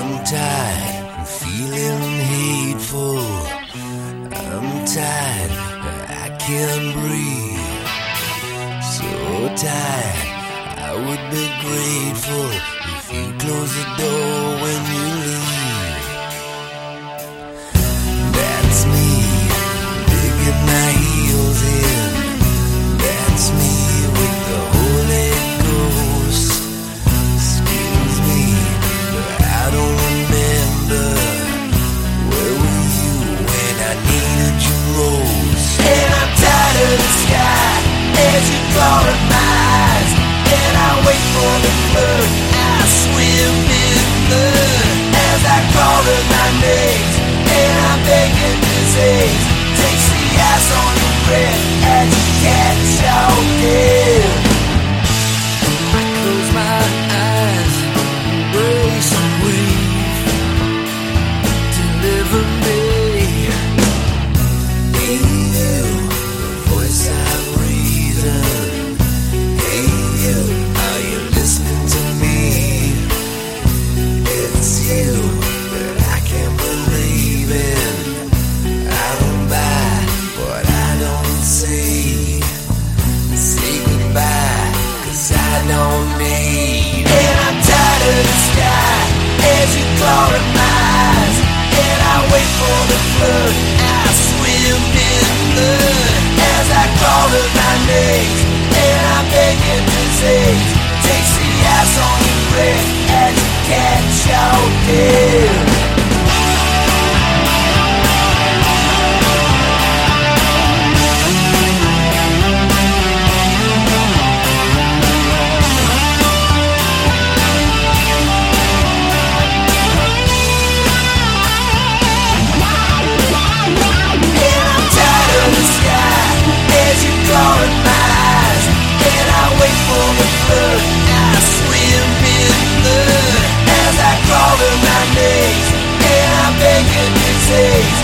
I'm tired and feeling hateful. I'm tired, I can't breathe. So tired, I would be grateful if you close the door when you leave. That's me, digging my heels in. That's me with the Holy Ghost. Excuse me, but I don't remember. Where were you when I needed you most? And I'm tired of the sky as you glory my eyes. And I wait for the flood. I swim in blood as I call her my names. And I'm begging disease. Takes the ice on your breath as you catch your death. I close my eyes, embrace and breathe. Deliver me. Hey you, the voice of reason. Hey you, are you listening to me? It's you that I can't believe in. I don't buy what I don't see. Say goodbye, 'cause I don't need. And I'm tired of the sky as you glory my eyes. And I wait for the flood. I swim in blood as I call her my names. And I'm begging disease. Takes the ice on your breath as you catch your death. I swim in blood as I call her my names. And I'm begging disease.